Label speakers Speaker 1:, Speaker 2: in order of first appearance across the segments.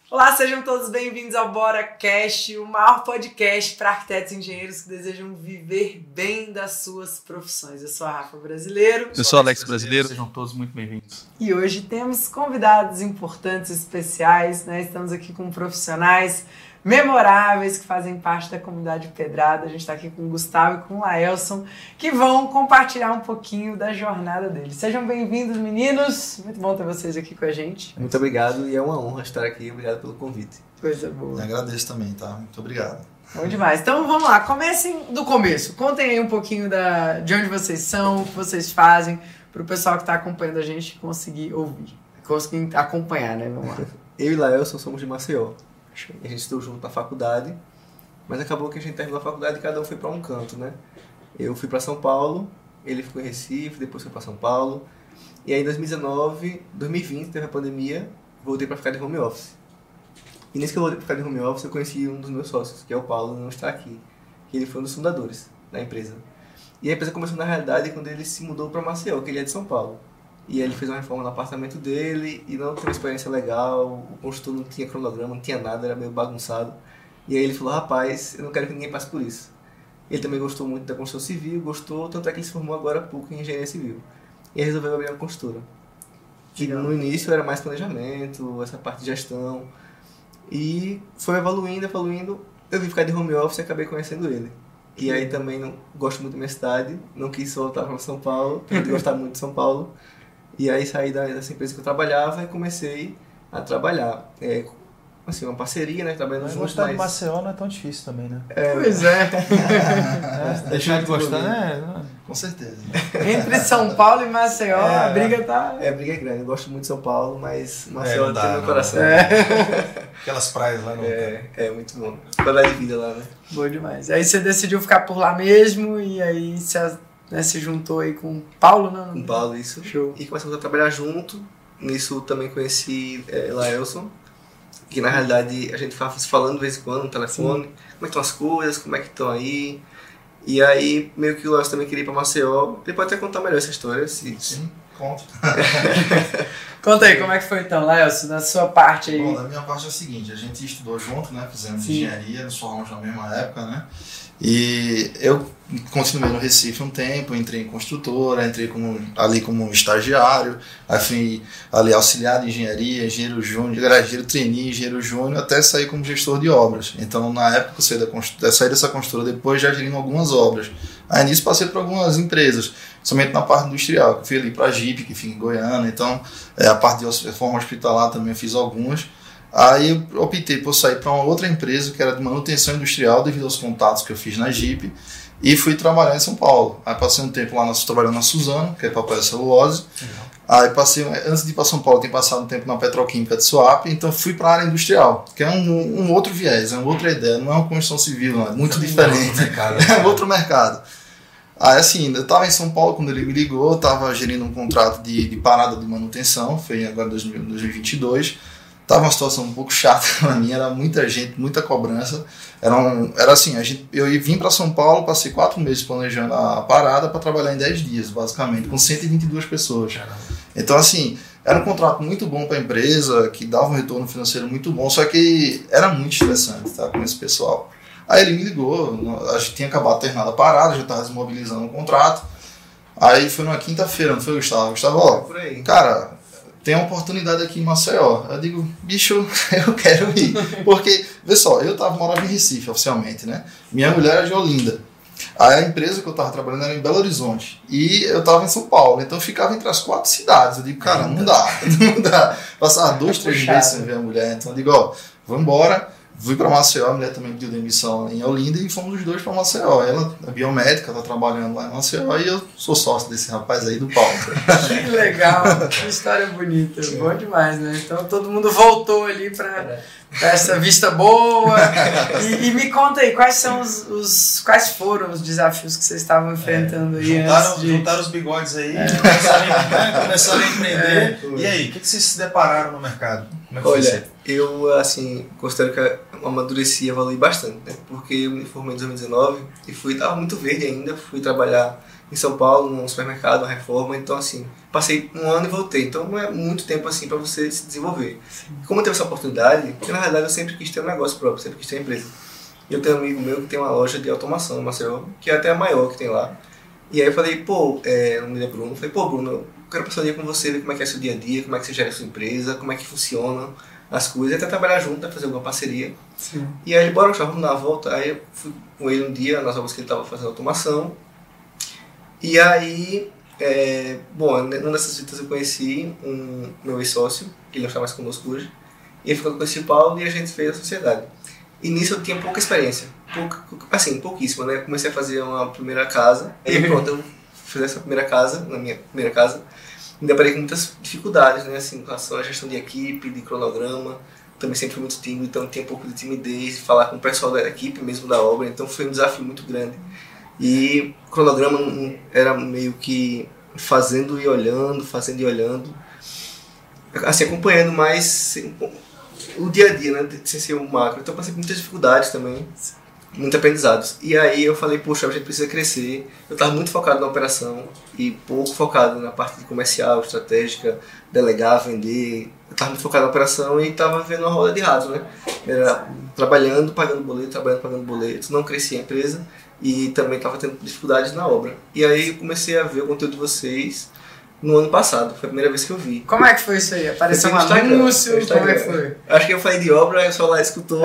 Speaker 1: Olá, sejam todos bem-vindos ao BoraCast, o maior podcast para arquitetos e engenheiros que desejam viver bem das suas profissões. Eu sou a Rafa Brasileiro.
Speaker 2: Eu sou o Alex Brasileiro.
Speaker 3: Sejam todos muito bem-vindos.
Speaker 1: E hoje temos convidados importantes, especiais, né? Estamos aqui com profissionais memoráveis que fazem parte da comunidade Pedrada. A gente está aqui com o Gustavo e com o Laelson, que vão compartilhar um pouquinho da jornada deles. Sejam bem-vindos, meninos. Muito bom ter vocês aqui com a gente.
Speaker 4: Muito obrigado e é uma honra estar aqui. Obrigado pelo convite.
Speaker 1: Coisa boa.
Speaker 3: Eu agradeço também, tá? Muito obrigado.
Speaker 1: Bom demais. Então vamos lá, comecem do começo. Contem aí um pouquinho de onde vocês são, o que vocês fazem, para o pessoal que está acompanhando a gente conseguir ouvir, conseguir acompanhar, né? Vamos lá.
Speaker 4: Eu e Laelson somos de Maceió. A gente estudou junto na faculdade, mas acabou que a gente terminou a faculdade e cada um foi para um canto, né? Eu fui para São Paulo, ele ficou em Recife, depois foi para São Paulo. E aí em 2020, teve a pandemia, voltei para ficar de home office. E nesse que eu voltei para ficar de home office, eu conheci um dos meus sócios, que é o Paulo, não está aqui. Ele foi um dos fundadores da empresa. E a empresa começou na realidade quando ele se mudou para Maceió, que ele é de São Paulo. E aí ele fez uma reforma no apartamento dele e não teve uma experiência legal, o construtor não tinha cronograma, não tinha nada, era meio bagunçado. E aí ele falou, rapaz, eu não quero que ninguém passe por isso. Ele também gostou muito da construção civil, gostou, tanto é que ele se formou agora há pouco em engenharia civil. E aí resolveu abrir uma construtora. Que no início era mais planejamento, essa parte de gestão. E foi evoluindo, eu vim ficar de home office e acabei conhecendo ele. E aí também não gosto muito da minha cidade, não quis voltar para São Paulo, apesar de gostar muito de São Paulo. E aí saí dessa empresa que eu trabalhava e comecei a trabalhar. Assim, uma parceria, né? Trabalhando
Speaker 3: Mas
Speaker 4: juntos.
Speaker 3: gostar de Maceió não é tão difícil também, né?
Speaker 1: Pois é.
Speaker 3: Deixar de gostar, né? Com certeza.
Speaker 1: Entre São Paulo e Maceió, a briga tá...
Speaker 4: A briga é grande. Eu gosto muito de São Paulo, mas Maceió tem meu coração.
Speaker 3: Aquelas praias lá no...
Speaker 4: É muito bom. Qualidade de vida lá, né?
Speaker 1: Bom demais. Aí você decidiu ficar por lá mesmo e aí se juntou aí com o Paulo, né?
Speaker 4: Com o Paulo, isso.
Speaker 1: Show.
Speaker 4: E começamos a trabalhar junto. Nisso também conheci Laelson, que na realidade a gente falando de vez em quando no telefone. Sim. Como é que estão as coisas, como é que estão aí. E aí meio que o Laelson também queria ir para Maceió. Ele pode até contar melhor essa história.
Speaker 3: Sim, conta.
Speaker 1: Conta aí, como é que foi então, Laelson, na sua parte aí?
Speaker 3: Bom, da minha parte é o seguinte, a gente estudou junto, né? Fizemos engenharia, nos formamos na mesma época, né? E eu continuei no Recife um tempo, entrei em construtora, entrei ali como estagiário, aí fui ali auxiliar de engenharia, engenheiro júnior, engenheiro trainee, engenheiro júnior, até sair como gestor de obras. Então, na época, eu saí dessa construtora depois já gerindo algumas obras. Aí nisso passei por algumas empresas, somente na parte industrial, que eu fui ali para a Jeep, que fica em Goiânia, então a parte de reforma hospitalar também eu fiz algumas. Aí eu optei por sair para uma outra empresa que era de manutenção industrial devido aos contatos que eu fiz na Jeep e fui trabalhar em São Paulo. Aí passei um tempo lá trabalhando na Suzano, que é papel e celulose. Aí antes de ir para São Paulo, tenho passado um tempo na Petroquímica de Suape, então fui para a área industrial, que é um outro viés, é uma outra ideia, não é uma construção civil, não, é muito diferente. É outro mercado. Aí assim, eu estava em São Paulo quando ele me ligou, estava gerindo um contrato de parada de manutenção, foi agora em 2022. Tava uma situação um pouco chata para mim, era muita gente, muita cobrança. Era assim, eu vim para São Paulo, passei 4 meses planejando a parada para trabalhar em 10 dias, basicamente, com 122 pessoas. Então, assim, era um contrato muito bom para a empresa, que dava um retorno financeiro muito bom, só que era muito estressante, tá, com esse pessoal. Aí ele me ligou, a gente tinha acabado de terminar a parada, já estava desmobilizando o contrato. Aí foi numa quinta-feira, não foi, Gustavo? Gustavo, ó, cara, tem uma oportunidade aqui em Maceió. Eu digo, bicho, eu quero ir. Porque, vê só, eu morava em Recife oficialmente, né? Minha mulher era de Olinda. Aí a empresa que eu estava trabalhando era em Belo Horizonte. E eu estava em São Paulo. Então eu ficava entre as 4 cidades. Eu digo, cara, não dá. Passava 2, 3 meses sem ver a mulher. Então eu digo, ó, vamos embora. Fui para Maceió, a mulher também pediu demissão em Olinda e fomos os dois para Maceió. Ela é biomédica, está trabalhando lá em Maceió e eu sou sócio desse rapaz aí do Paulo.
Speaker 1: Que legal, que história bonita, bom demais, né? Então todo mundo voltou ali para essa vista boa. E me conta aí, quais foram os desafios que vocês estavam enfrentando aí?
Speaker 5: Juntaram os bigodes aí, começaram a empreender. E aí, o que vocês se depararam no mercado?
Speaker 3: Como é que foi
Speaker 4: Olha,
Speaker 3: isso?
Speaker 4: eu, assim, considero que eu amadureci e evoluí bastante, né? Porque eu me formei em 2019 e tava muito verde ainda, fui trabalhar em São Paulo, num supermercado, uma reforma, então, assim, passei um ano e voltei. Então, não é muito tempo, assim, para você se desenvolver. Como eu tive essa oportunidade, porque, na realidade, eu sempre quis ter um negócio próprio, sempre quis ter uma empresa. E eu tenho um amigo meu que tem uma loja de automação em Maceió, que é até a maior que tem lá. E aí eu falei, o nome dele é Bruno, Bruno, eu quero passar o dia com você, ver como é que é o seu dia a dia, como é que você gera a sua empresa, como é que funcionam as coisas, até trabalhar junto, fazer alguma parceria.
Speaker 1: Sim.
Speaker 4: E aí ele, bora, vamos dar uma volta. Aí eu fui com ele um dia, nas obras que ele estava fazendo automação. E aí, numa dessas visitas eu conheci meu ex-sócio, que ele não está mais conosco hoje. E ele ficou com o Paulo e a gente fez a sociedade. E nisso eu tinha pouca experiência, pouquíssima, né? Comecei a fazer uma primeira casa, e pronto, eu fiz essa primeira casa, na minha primeira casa, me deparei com muitas dificuldades, né? Assim, com relação à gestão de equipe, de cronograma, também sempre fui muito tímido, então tinha um pouco de timidez de falar com o pessoal da equipe mesmo da obra, então foi um desafio muito grande. E o cronograma era meio que fazendo e olhando, assim, acompanhando mais o dia a dia, né, sem ser o macro. Então eu passei por muitas dificuldades também, muitos aprendizados. E aí eu falei, poxa, a gente precisa crescer. Eu estava muito focado na operação e pouco focado na parte comercial, estratégica, delegar, vender. Eu estava muito focado na operação e estava vendo uma roda de rato, né? Era trabalhando, pagando boleto, não crescia a empresa e também estava tendo dificuldades na obra. E aí eu comecei a ver o conteúdo de vocês no ano passado, foi a primeira vez que eu vi.
Speaker 1: Como é que foi isso aí? Apareceu um anúncio? Como é que foi?
Speaker 4: Acho que eu falei de obra, aí o celular escutou.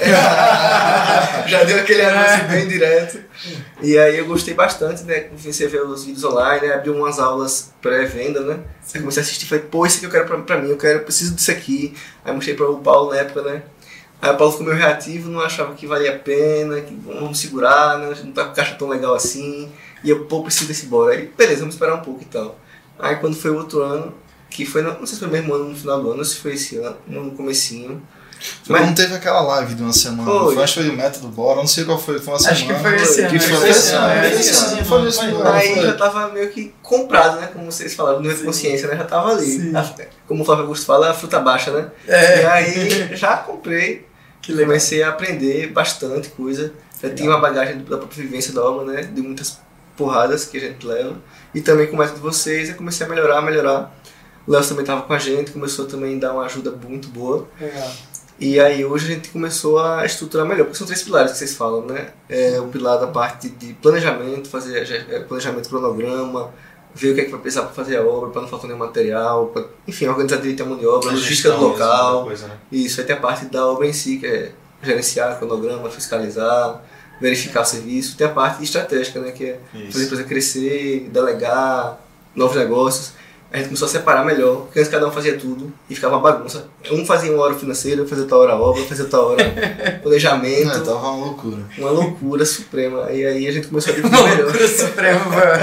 Speaker 4: Já deu aquele anúncio bem direto. E aí eu gostei bastante, né? Comecei a ver os vídeos online, né? Abri umas aulas pré-venda, né? Aí comecei a assistir e falei, isso aqui eu quero pra mim, eu preciso disso aqui. Aí mostrei para o Paulo na época, né? Aí o Paulo ficou meio reativo, não achava que valia a pena, que vamos segurar, né? Não tá com caixa tão legal assim. E eu, preciso desse bora. Aí, beleza, vamos esperar um pouco e tal. Aí quando foi o outro ano, que foi, não sei se foi o mesmo ano no final do ano, ou se foi esse ano, no comecinho.
Speaker 3: Mas não teve aquela live de uma semana, foi o método Bora, não sei qual foi uma semana.
Speaker 1: Acho que foi esse ano.
Speaker 3: Foi esse ano.
Speaker 4: Aí já tava meio que comprado, né, como vocês falaram, no consciência, né, já tava ali. Como o Flávio Augusto fala, a fruta baixa, né. E aí já comprei, comecei a aprender bastante coisa, já tinha uma bagagem da própria vivência da obra, né, de muitas porradas que a gente leva. E também com o método de vocês, eu comecei a melhorar. O Léo também estava com a gente, começou também a dar uma ajuda muito boa.
Speaker 1: Legal.
Speaker 4: E aí hoje a gente começou a estruturar melhor, porque são 3 pilares que vocês falam, né? O pilar da parte de planejamento, fazer planejamento, cronograma, ver o que é que vai precisar para fazer a obra, para não faltar nenhum material, enfim, organizar direito a mão de obra, logística do local. Coisa, né? Isso, aí tem a parte da obra em si, que é gerenciar cronograma, fiscalizar, verificar o serviço. Tem a parte estratégica, né, que é fazer a empresa crescer, delegar, novos negócios. A gente começou a separar melhor, porque antes cada um fazia tudo e ficava uma bagunça. Um fazia uma hora financeira, fazia outra hora obra, fazia outra hora planejamento.
Speaker 3: Tava uma loucura.
Speaker 4: Uma loucura suprema. E aí a gente começou a dividir melhor.
Speaker 1: Loucura suprema,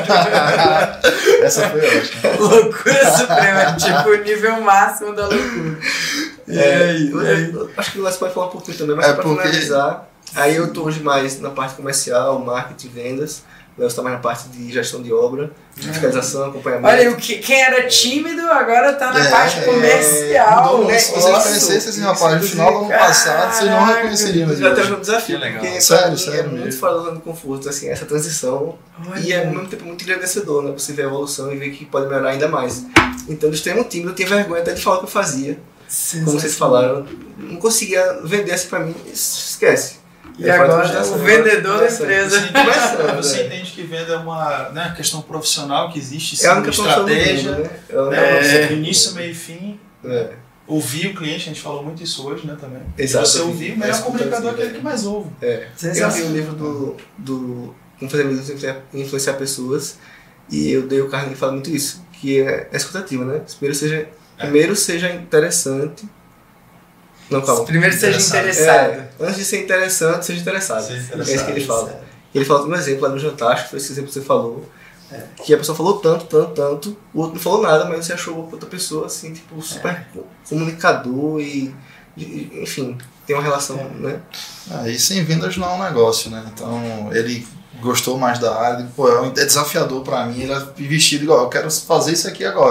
Speaker 3: Essa foi ótima.
Speaker 1: Loucura suprema, tipo o nível máximo da loucura.
Speaker 4: Eu acho que o Léo pode falar um pouquinho também, mas para finalizar. Aí eu estou hoje mais na parte comercial, marketing, vendas. O Léo está mais na parte de gestão de obra, fiscalização, acompanhamento.
Speaker 1: Olha, quem era tímido agora está na parte comercial.
Speaker 3: Mudou, se vocês conhecessem esse rapaz no final do ano passado, vocês não reconheceriam.
Speaker 4: Já teve um desafio,
Speaker 3: legal.
Speaker 4: porque
Speaker 3: Sério
Speaker 4: é muito fora da zona de conforto, assim, essa transição. E é ao mesmo tempo muito engrandecedor, né? Você ver a evolução e ver que pode melhorar ainda mais. Então, do extremo tímido, eu tinha vergonha até de falar o que eu fazia. Como vocês falaram, não conseguia vender assim pra mim, esquece.
Speaker 1: E agora o vendedor da empresa.
Speaker 2: Você entende que venda é uma questão profissional que existe,
Speaker 4: sim, uma estratégia,
Speaker 2: né? Início, meio e fim. Ouvir o cliente, a gente falou muito isso hoje, né, também.
Speaker 4: Exato.
Speaker 2: Você ouvir, o melhor comunicador é aquele que mais ouve.
Speaker 4: Eu vi um livro do Como Fazer Amigos e Influenciar Pessoas, e eu dei o cargo que fala muito isso, que é a escutativa, né? Primeiro seja interessante. Não, calma.
Speaker 1: Primeiro seja interessado.
Speaker 4: Antes de ser interessante, seja interessado. É isso que ele fala. Ele fala um exemplo lá no jantar, acho que foi esse exemplo que você falou. Que a pessoa falou tanto, o outro não falou nada, mas você achou outra pessoa assim, tipo, super comunicador e enfim, tem uma relação, né?
Speaker 3: E sem vendas não é um negócio, né? Então ele gostou mais da área, é desafiador pra mim, ele é vestido igual, eu quero fazer isso aqui agora.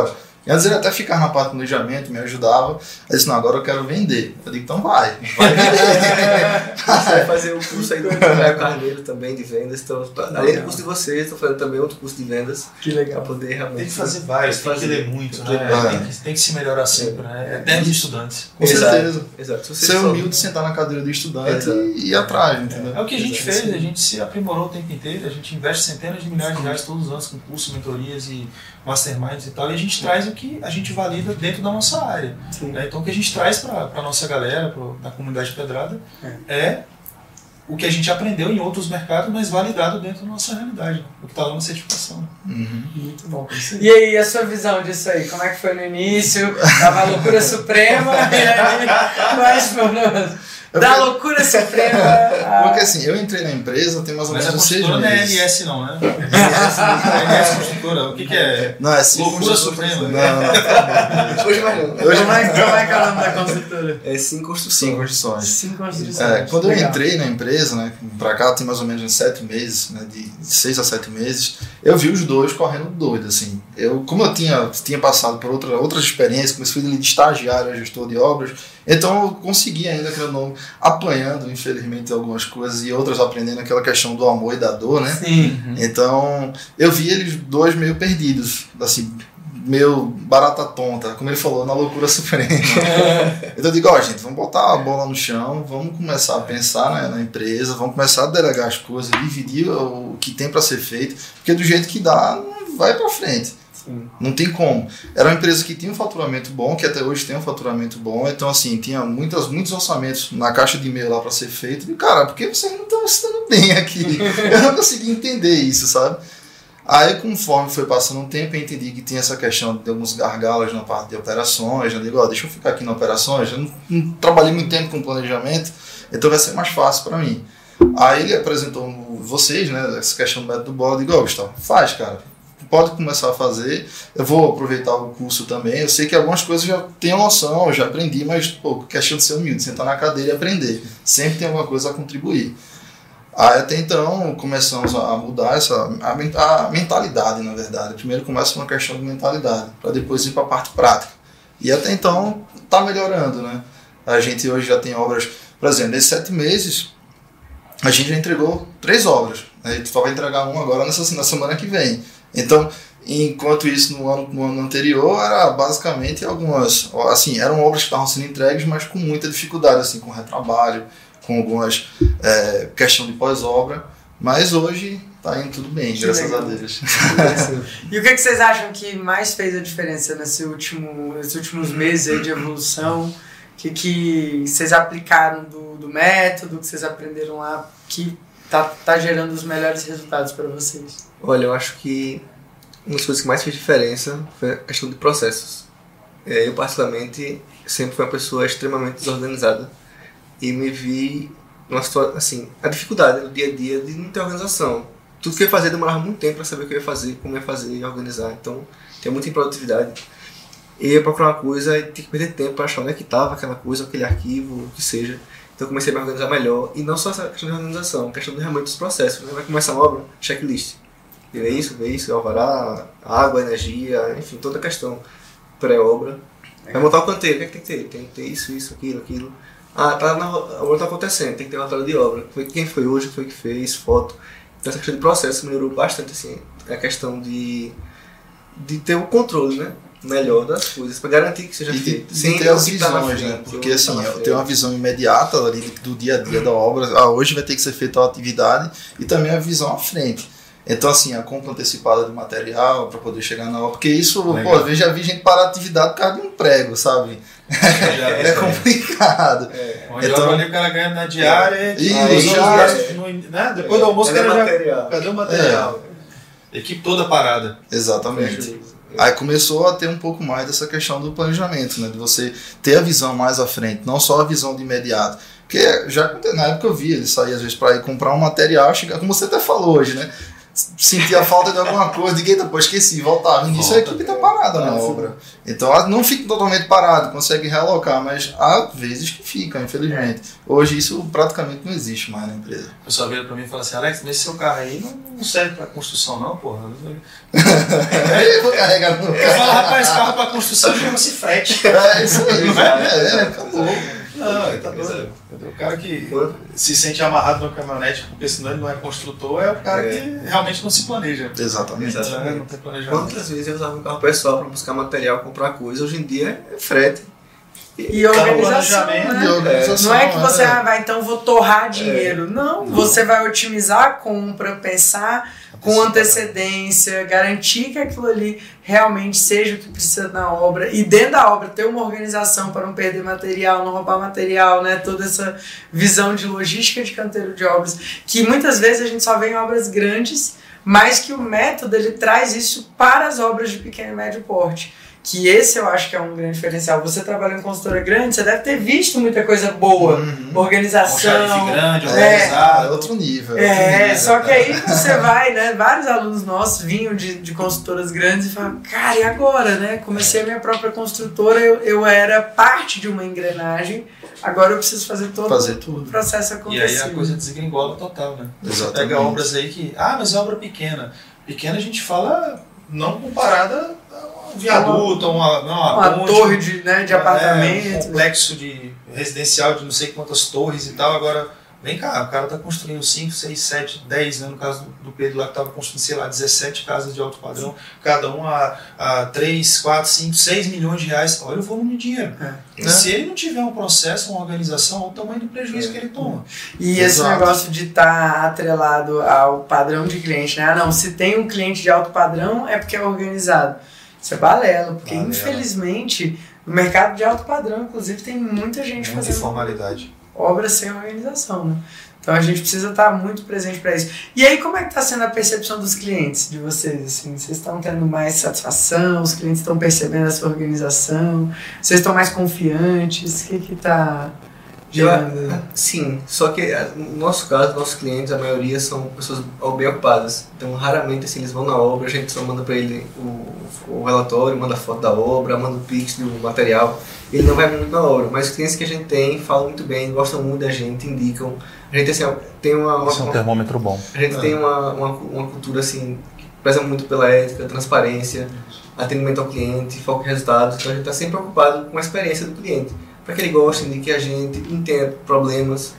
Speaker 3: E às vezes ele até ficava na parte do planejamento, me ajudava. Eu disse, não, agora eu quero vender. Eu digo, então vai vender.
Speaker 4: Você vai fazer o curso aí do Caio Carneiro também de vendas. Então, além do curso de vocês, estou fazendo também outro curso de vendas.
Speaker 1: Que legal.
Speaker 4: Para poder realmente...
Speaker 2: Tem que fazer vários, tem que ler muito, né? Tem que se melhorar sempre, né? É eterno de estudantes.
Speaker 3: Com certeza.
Speaker 4: Exato.
Speaker 3: Ser humilde, sentar na cadeira do estudante e ir atrás, entendeu?
Speaker 2: É o que a gente fez, a gente se aprimorou o tempo inteiro, a gente investe centenas de milhares de reais todos os anos com cursos, mentorias e masterminds e tal, e a gente traz o que a gente valida dentro da nossa área. Né? Então o que a gente traz para a nossa galera, da comunidade pedrada, é o que a gente aprendeu em outros mercados, mas validado dentro da nossa realidade, né? O que está lá na certificação.
Speaker 1: Muito bom. E aí, a sua visão disso aí? Como é que foi no início? Tava a loucura suprema, e aí, mas, da loucura suprema.
Speaker 3: Porque assim, eu entrei na empresa tem mais ou menos 6 meses.
Speaker 2: Mas a construtora não é LS não, né? LS construtora, o que é?
Speaker 3: Não, é
Speaker 2: loucura suprema.
Speaker 3: Não.
Speaker 4: Hoje vai não.
Speaker 1: Como é que é o nome da construtora?
Speaker 4: É 5 construções.
Speaker 3: 5 construções.
Speaker 1: 5 construções.
Speaker 3: Quando eu entrei na empresa, né, pra cá tem mais ou menos 7 meses, né, de 6 a 7 meses, eu vi os dois correndo doido, assim. Como eu tinha passado por outras experiências, comecei de estagiário a gestor de obras, então eu consegui ainda, que eu não apanhando, infelizmente, algumas coisas e outras aprendendo aquela questão do amor e da dor, né?
Speaker 1: Sim.
Speaker 3: Então, eu vi eles dois meio perdidos, assim, meio barata tonta, como ele falou, na loucura suprema. Então eu digo, gente, vamos botar a bola no chão, vamos começar a pensar na empresa, vamos começar a delegar as coisas, dividir o que tem para ser feito, porque do jeito que dá, não vai para frente. Não tem como. Era uma empresa que tinha um faturamento bom, que até hoje tem um faturamento bom, então assim, tinha muitos orçamentos na caixa de e-mail lá para ser feito, e cara, por que vocês não estão estando bem aqui? Eu não consegui entender isso, sabe? Aí, conforme foi passando um tempo, eu entendi que tinha essa questão de alguns gargalos na parte de operações. Eu digo, deixa eu ficar aqui na operações. Eu não trabalhei muito tempo com planejamento, então vai ser mais fácil para mim. Aí ele apresentou vocês, né, essa questão do método Bola. Eu digo, Gustavo, faz, cara. Pode começar a fazer. Eu vou aproveitar o curso também. Eu sei que algumas coisas eu já tenho noção, eu já aprendi, mas, questão de ser humilde, sentar na cadeira e aprender. Sempre tem alguma coisa a contribuir. Aí até então começamos a mudar a mentalidade, na verdade. Primeiro começa com uma questão de mentalidade, para depois ir para a parte prática. E até então está melhorando, né? A gente hoje já tem obras, por exemplo, nesses 7 meses a gente já entregou 3 obras. A gente só vai entregar uma agora na semana que vem. Então, enquanto isso no ano anterior era basicamente algumas, assim, eram obras que estavam sendo entregues, mas com muita dificuldade, assim, com retrabalho, com algumas questão de pós-obra, mas hoje está indo tudo bem, graças a Deus.
Speaker 1: E o que vocês acham que mais fez a diferença nesses últimos meses aí de evolução? O que vocês aplicaram do método, que vocês aprenderam lá, que tá gerando os melhores resultados para vocês?
Speaker 4: Olha, eu acho que uma das coisas que mais fez diferença foi a questão de processos. Eu, particularmente, sempre fui uma pessoa extremamente desorganizada e me vi numa situação, assim, a dificuldade no dia a dia de não ter organização. Tudo que eu ia fazer demorava muito tempo para saber o que eu ia fazer, como eu ia fazer e organizar. Então, tinha muita improdutividade. E eu ia procurar uma coisa e tinha que perder tempo para achar onde é que estava aquela coisa, aquele arquivo, o que seja. Então, eu comecei a me organizar melhor. E não só essa questão de organização, a questão realmente dos processos. Né? Vai começar a obra, checklist. Vê isso, alvará, água, energia, enfim, toda a questão pré-obra. Vai montar o canteiro, o que é que tem que ter? Tem que ter isso, aquilo. A obra está acontecendo, tem que ter relatório de obra. Quem foi hoje, quem foi que fez, foto. Então essa questão de processo melhorou bastante, assim, a questão de ter o controle, né? Melhor das coisas, para garantir que seja feito.
Speaker 3: Sem ter as visões, né? Porque assim, eu tenho uma visão imediata ali do dia a dia da obra. Hoje vai ter que ser feita a atividade e também a visão à frente. Então, assim, a compra antecipada de material para poder chegar na obra, porque isso, eu já vi gente parar a atividade por causa de um prego, sabe? É complicado.
Speaker 2: Então, ali o cara ganha na diária depois do almoço, cadê o material? Equipe toda parada.
Speaker 3: Exatamente. Aí começou a ter um pouco mais dessa questão do planejamento, né? De você ter a visão mais à frente, não só a visão de imediato. Porque já na época eu vi ele sair às vezes para ir comprar um material, chegar, como você até falou hoje, né? sentia falta de alguma coisa, diga, eita, pô, esqueci, voltava. Nisso a equipe tá parada na obra. Então não fica totalmente parado, consegue realocar, mas há vezes que fica, infelizmente. Hoje isso praticamente não existe mais na empresa.
Speaker 2: O pessoal vira pra mim e fala assim, Alex, nesse seu carro aí não serve pra construção não, porra.
Speaker 3: Eu vou carregar no
Speaker 2: Eu falo, rapaz, carro pra construção chama-se frete.
Speaker 3: É isso aí, acabou.
Speaker 2: Não, ele tá doido. O cara que se sente amarrado na caminhonete porque senão ele não é construtor é o cara que realmente não se planeja.
Speaker 3: Exatamente.
Speaker 2: Não tem planejamento.
Speaker 4: Quantas vezes eu usava um carro pessoal para buscar material, comprar coisa, hoje em dia é frete.
Speaker 1: E organização, né? Não é que você vai, então vou torrar dinheiro. Não, você vai otimizar a compra, pensar com antecedência, garantir que aquilo ali realmente seja o que precisa na obra. E dentro da obra ter uma organização para não perder material, não roubar material, né? Toda essa visão de logística de canteiro de obras, que muitas vezes a gente só vê em obras grandes, mas que o método ele traz isso para as obras de pequeno e médio porte. Que esse eu acho que é um grande diferencial. Você trabalha em consultora grande, você deve ter visto muita coisa boa. Organização.
Speaker 2: Um xerife grande, organizado.
Speaker 3: É outro nível.
Speaker 1: Só que aí você vai, né? Vários alunos nossos vinham de consultoras grandes e falavam, cara, e agora, né? Comecei a minha própria construtora, eu era parte de uma engrenagem, agora eu preciso fazer todo o processo acontecer.
Speaker 2: E aí a coisa desgringola total, né?
Speaker 3: Exatamente.
Speaker 2: Pega obras aí que, mas é obra pequena. Pequena a gente fala não comparada a um viaduto, uma ponte,
Speaker 1: torre de apartamento.
Speaker 2: Um complexo residencial de não sei quantas torres e tal. Agora, vem cá, o cara tá construindo 5, 6, 7, 10, né? No caso do Pedro lá que tava construindo, sei lá, 17 casas de alto padrão, cada um a 3, 4, 5, 6 milhões de reais. Olha o volume de dinheiro. Se ele não tiver um processo, uma organização, olha o tamanho do prejuízo que ele toma.
Speaker 1: E esse negócio de estar atrelado ao padrão de cliente, né? Não, se tem um cliente de alto padrão é porque é organizado. Isso é balela, porque infelizmente no mercado de alto padrão, inclusive, tem muita gente fazendo
Speaker 2: informalidade.
Speaker 1: Obras sem organização, né? Então a gente precisa estar muito presente para isso. E aí, como é que está sendo a percepção dos clientes de vocês? Assim, vocês estão tendo mais satisfação? Os clientes estão percebendo essa organização? Vocês estão mais confiantes? O que está gerando?
Speaker 4: Sim, só que no nosso caso, nossos clientes, a maioria são pessoas bem ocupadas. Então, raramente assim, eles vão na obra, a gente só manda para ele o relatório, manda foto da obra, manda o pix do material. Ele não vai muito na obra, mas os clientes que a gente tem falam muito bem, gostam muito da gente, indicam. A gente assim, tem
Speaker 2: um termômetro bom.
Speaker 4: A gente tem uma cultura assim, que preza muito pela ética, transparência, atendimento ao cliente, foco em resultados. Então a gente está sempre preocupado com a experiência do cliente, para que ele goste de que a gente entenda problemas.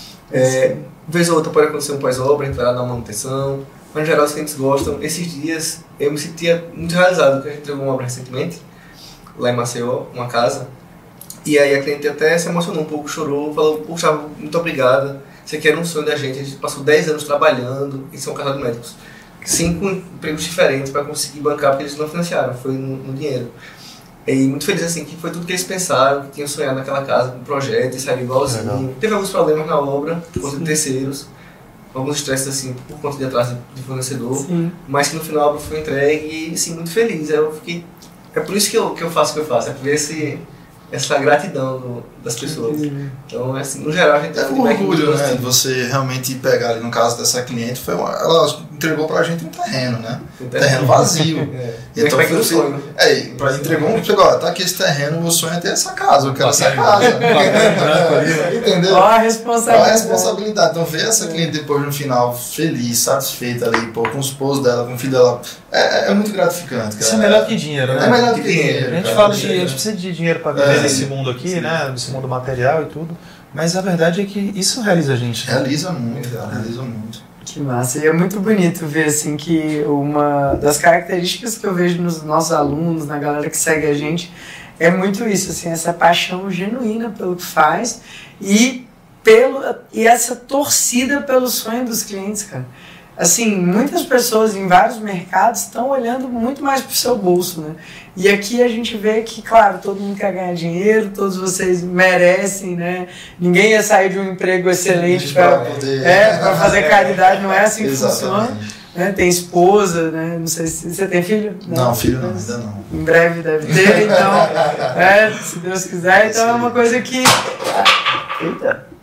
Speaker 4: Vez ou outra pode acontecer um pós-obra, a gente vai lá dar manutenção, mas no geral os clientes gostam. Esses dias eu me sentia muito realizado, porque a gente entregou uma obra recentemente, lá em Maceió, uma casa, e aí a cliente até se emocionou um pouco, chorou, falou, puxa, muito obrigada, isso aqui era um sonho da gente, a gente passou 10 anos trabalhando em São Carlos de Médicos, 5 empregos diferentes para conseguir bancar, porque eles não financiaram, foi no dinheiro. E muito feliz assim, que foi tudo que eles pensaram, que tinham sonhado naquela casa, com um projeto, e saiu igualzinho. Teve alguns problemas na obra, por conta de terceiros, alguns estresses assim, por conta de atraso de fornecedor, mas que no final a obra foi entregue e assim, muito feliz. Eu fiquei, é por isso que eu faço o que eu faço, é por ver essa gratidão das pessoas. Então, assim, no geral, a gente
Speaker 3: tem um orgulho, né? Você realmente pegar ali, no caso dessa cliente, ela entregou pra gente um terreno, né? Um terreno vazio.
Speaker 4: Então, foi um sonho.
Speaker 3: Entregou, tá aqui esse terreno, o meu sonho é ter essa casa, eu quero essa casa. Entendeu?
Speaker 1: Olha a responsabilidade.
Speaker 3: Então, ver essa cliente depois no final, feliz, satisfeita ali, com o esposo dela, com o filho dela, é muito gratificante. Cara.
Speaker 2: Isso é melhor que dinheiro, né?
Speaker 3: É melhor que dinheiro.
Speaker 2: A gente fala de a gente precisa de dinheiro para viver nesse mundo aqui, né? Nesse mundo material e tudo. Mas a verdade é que isso realiza a gente.
Speaker 3: Realiza muito.
Speaker 1: Que massa. E é muito bonito ver assim que uma das características que eu vejo nos nossos alunos, na galera que segue a gente, é muito isso, assim, essa paixão genuína pelo que faz e essa torcida pelo sonho dos clientes, cara. Assim, muitas pessoas em vários mercados estão olhando muito mais pro seu bolso, né? E aqui a gente vê que, claro, todo mundo quer ganhar dinheiro, todos vocês merecem, né? Ninguém ia sair de um emprego excelente para fazer caridade, não é assim que funciona. Né? Tem esposa, né? Não sei se você tem filho?
Speaker 3: Não, filho não, ainda não.
Speaker 1: Em breve deve ter, então, se Deus quiser. Então é uma coisa que... Eita!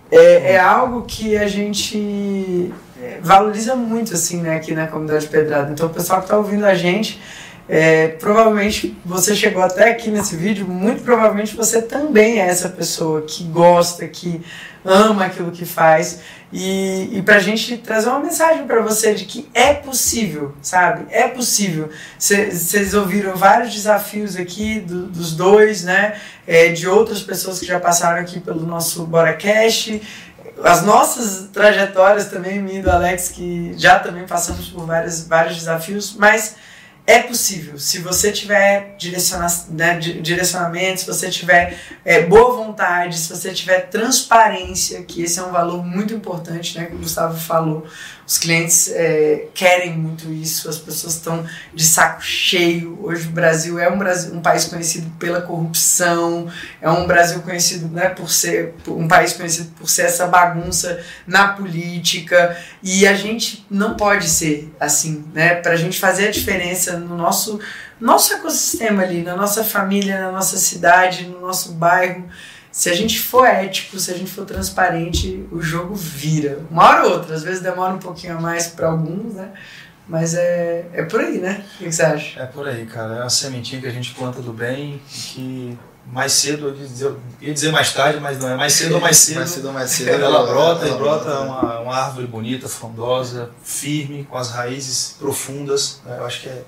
Speaker 1: é algo que a gente valoriza muito, assim, né, aqui na comunidade Pedrada. Então, o pessoal que está ouvindo a gente, provavelmente você chegou até aqui nesse vídeo, muito provavelmente você também é essa pessoa que gosta, que ama aquilo que faz, e pra gente trazer uma mensagem para você de que é possível, sabe? É possível. Vocês ouviram vários desafios aqui dos dois, né? De outras pessoas que já passaram aqui pelo nosso BoraCast, as nossas trajetórias também, minha e do Alex, que já também passamos por vários desafios, mas é possível. Se você tiver direcionamento, se você tiver boa vontade, se você tiver transparência, que esse é um valor muito importante, né, que o Gustavo falou. Os clientes querem muito isso, as pessoas estão de saco cheio. Hoje o Brasil é um país conhecido pela corrupção, é um Brasil conhecido, né, por ser um país conhecido por ser essa bagunça na política, e a gente não pode ser assim, né? Para a gente fazer a diferença no nosso ecossistema ali, na nossa família, na nossa cidade, no nosso bairro. Se a gente for ético, se a gente for transparente, o jogo vira. Uma hora ou outra, às vezes demora um pouquinho a mais para alguns, né? Mas é por aí, né? O que você acha?
Speaker 2: É por aí, cara. É uma sementinha que a gente planta do bem, que mais cedo, eu ia dizer mais tarde, mas não é. Mais cedo ou mais cedo.
Speaker 3: Mais cedo ou mais cedo.
Speaker 2: Ela brota uma árvore bonita, frondosa, firme, com as raízes profundas. Eu acho que é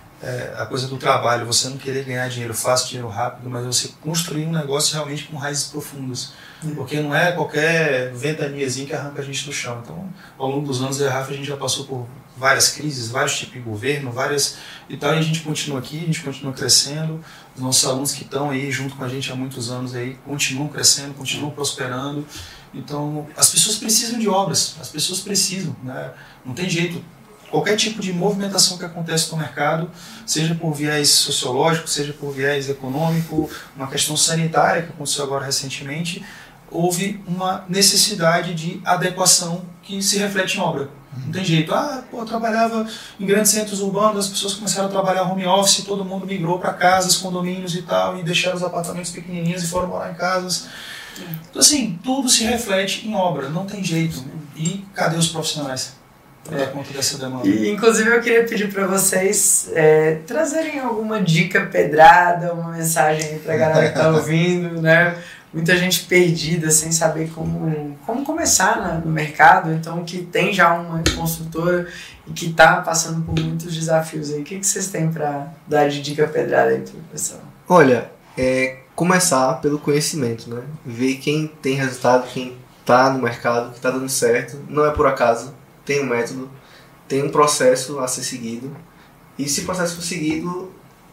Speaker 2: a coisa do trabalho, você não querer ganhar dinheiro fácil, dinheiro rápido, mas você construir um negócio realmente com raízes profundas. Porque não é qualquer ventaniazinha que arranca a gente do chão. Então, ao longo dos anos, a Rafa, a gente já passou por várias crises, vários tipos de governo, e tal, e a gente continua aqui, a gente continua crescendo. Os nossos alunos que estão aí junto com a gente há muitos anos aí continuam crescendo, continuam prosperando. Então, as pessoas precisam de obras, as pessoas precisam, né? Não tem jeito. Qualquer tipo de movimentação que acontece no mercado, seja por viés sociológico, seja por viés econômico, uma questão sanitária que aconteceu agora recentemente, houve uma necessidade de adequação que se reflete em obra. Não tem jeito. Eu trabalhava em grandes centros urbanos, as pessoas começaram a trabalhar home office, todo mundo migrou para casas, condomínios e tal, e deixaram os apartamentos pequenininhos e foram morar em casas. Então, assim, tudo se reflete em obra, não tem jeito. E cadê os profissionais? Para dar conta dessa demanda.
Speaker 1: E, inclusive, eu queria pedir para vocês trazerem alguma dica pedrada, uma mensagem para a galera que está ouvindo, né? Muita gente perdida, sem saber como começar no mercado, então que tem já uma construtora e que está passando por muitos desafios aí. O que vocês têm para dar de dica pedrada aí para o pessoal?
Speaker 4: Olha, começar pelo conhecimento, né? Ver quem tem resultado, quem está no mercado, que está dando certo, não é por acaso. Tem um método, tem um processo a ser seguido, e se o processo for seguido,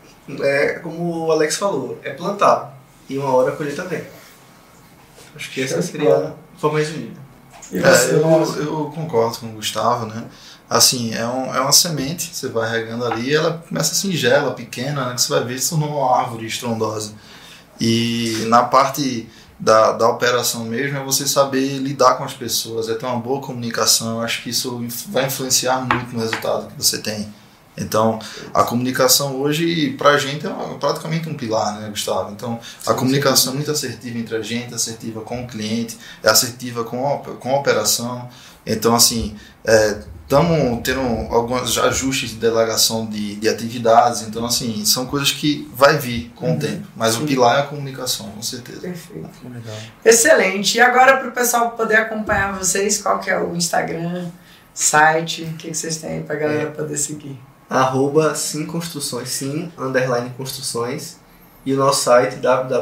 Speaker 4: como o Alex falou, é plantar, e uma hora a colheita vem. Acho que essa seria a forma resumida.
Speaker 3: Eu concordo com o Gustavo, né? Assim, é uma semente, você vai regando ali, ela começa singela, pequena, né? Você vai ver se tornou uma árvore estrondosa. E na parte da operação mesmo, é você saber lidar com as pessoas, é ter uma boa comunicação. Eu acho que isso vai influenciar muito no resultado que você tem. Então, a comunicação hoje, pra gente, é praticamente um pilar, né, Gustavo? Então, a comunicação é muito assertiva entre a gente, assertiva com o cliente, é assertiva com a operação. Então, assim, estamos tendo alguns ajustes de delegação de atividades. Então, assim, são coisas que vai vir com o tempo. Mas o pilar é a comunicação, com certeza.
Speaker 1: Perfeito. Legal. Excelente. E agora, para o pessoal poder acompanhar vocês, qual que é o Instagram, site, o que vocês têm aí para a galera poder seguir?
Speaker 4: @simconstruções, sim_construções, e o nosso site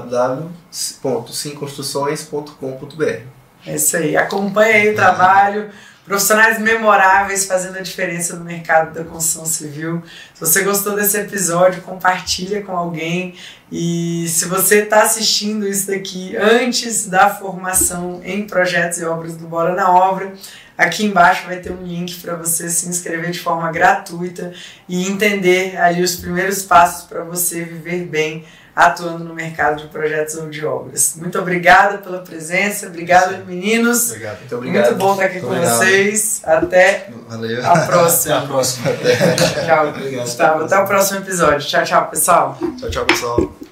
Speaker 4: www.simconstruções.com.br.
Speaker 1: É isso aí, acompanha aí o trabalho, profissionais memoráveis fazendo a diferença no mercado da construção civil. Se você gostou desse episódio, compartilha com alguém, e se você está assistindo isso daqui antes da formação em projetos e obras do Bora na Obra, aqui embaixo vai ter um link para você se inscrever de forma gratuita e entender ali os primeiros passos para você viver bem atuando no mercado de projetos ou de obras. Muito obrigada pela presença, obrigado meninos.
Speaker 3: Obrigado.
Speaker 4: Muito obrigado.
Speaker 1: Muito bom estar aqui com vocês. Até a próxima.
Speaker 2: Até a próxima.
Speaker 1: Tchau, Gustavo. Até o próximo episódio. Tchau, tchau, pessoal.
Speaker 3: Tchau, pessoal.